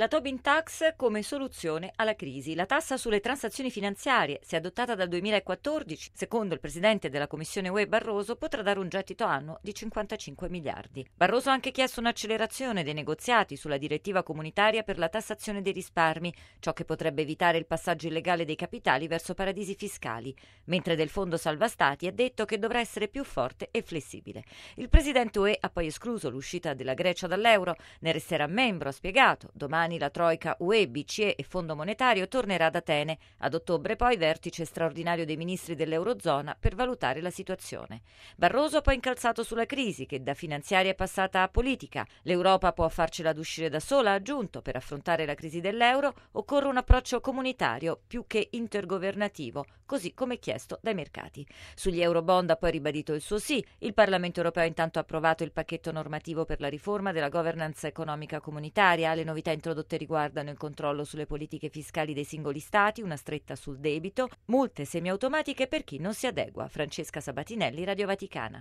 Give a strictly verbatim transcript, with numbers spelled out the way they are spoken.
La Tobin Tax come soluzione alla crisi. La tassa sulle transazioni finanziarie, se adottata dal duemilaquattordici, secondo il presidente della Commissione U E Barroso, potrà dare un gettito annuo di cinquantacinque miliardi. Barroso ha anche chiesto un'accelerazione dei negoziati sulla direttiva comunitaria per la tassazione dei risparmi, ciò che potrebbe evitare il passaggio illegale dei capitali verso paradisi fiscali, mentre del fondo salva stati ha detto che dovrà essere più forte e flessibile. Il presidente U E ha poi escluso l'uscita della Grecia dall'euro, ne resterà membro, ha spiegato. Domani la Troika U E, B C E e Fondo Monetario tornerà ad Atene. Ad ottobre poi vertice straordinario dei ministri dell'Eurozona per valutare la situazione. Barroso ha poi incalzato sulla crisi che da finanziaria è passata a politica. L'Europa può farcela ad uscire da sola, ha aggiunto. Per affrontare la crisi dell'euro occorre un approccio comunitario più che intergovernativo, così come chiesto dai mercati. Sugli eurobond ha poi ribadito il suo sì. Il Parlamento europeo intanto ha approvato il pacchetto normativo per la riforma della governance economica comunitaria. Le novità introdotte riguardano il controllo sulle politiche fiscali dei singoli stati, una stretta sul debito, multe semiautomatiche per chi non si adegua. Francesca Sabatinelli, Radio Vaticana.